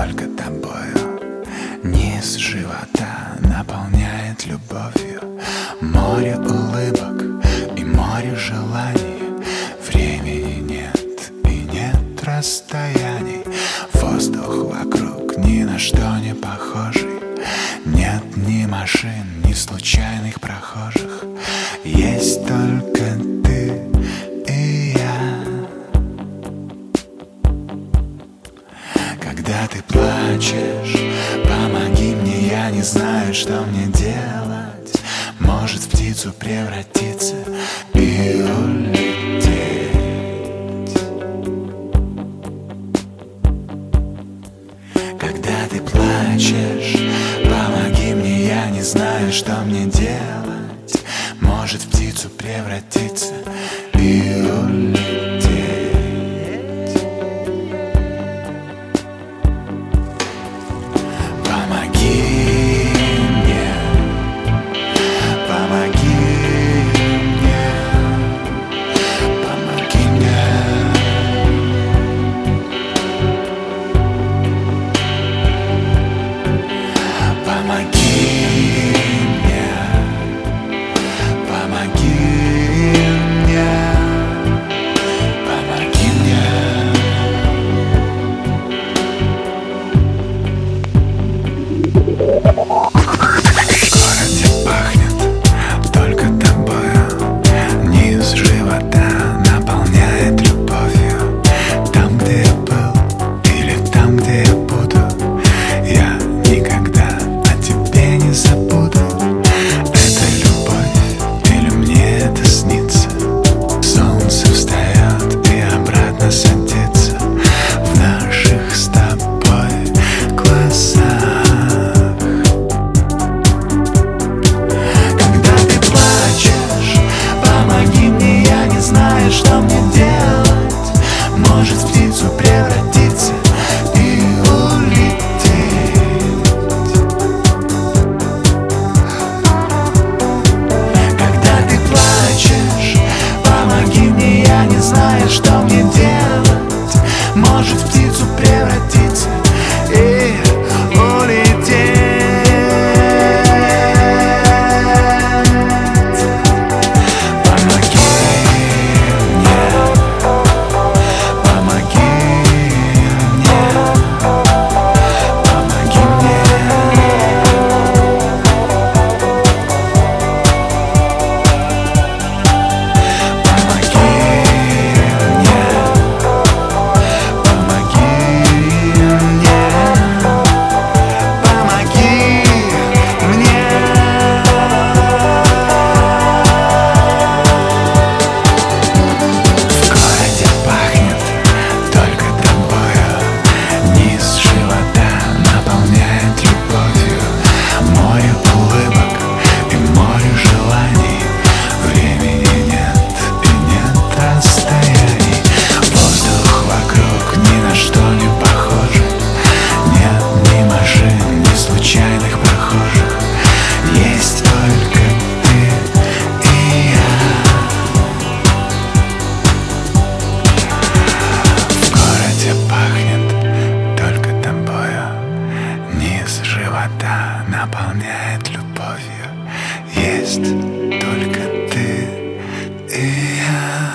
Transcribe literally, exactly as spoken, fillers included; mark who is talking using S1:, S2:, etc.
S1: только тобою. Низ живота наполняет любовью. Море улыбок и море желаний. Времени нет и нет расстояний. Воздух вокруг ни на что не похожий. Нет ни машин, ни случайных прохожих. Есть только ты и я. Когда ты плачешь, помоги мне, я не знаю, что мне делать. Может в птицу превратиться и улететь. Когда ты плачешь, помоги мне, я не знаю, что мне делать. Может в птицу превратиться и улететь. Что мне делать? Может в птицу превратиться и улететь. Когда ты плачешь, помоги мне, я не знаю, что мне делать. Может в птицу превратиться и улететь. Наполняет любовью. Есть только ты и я.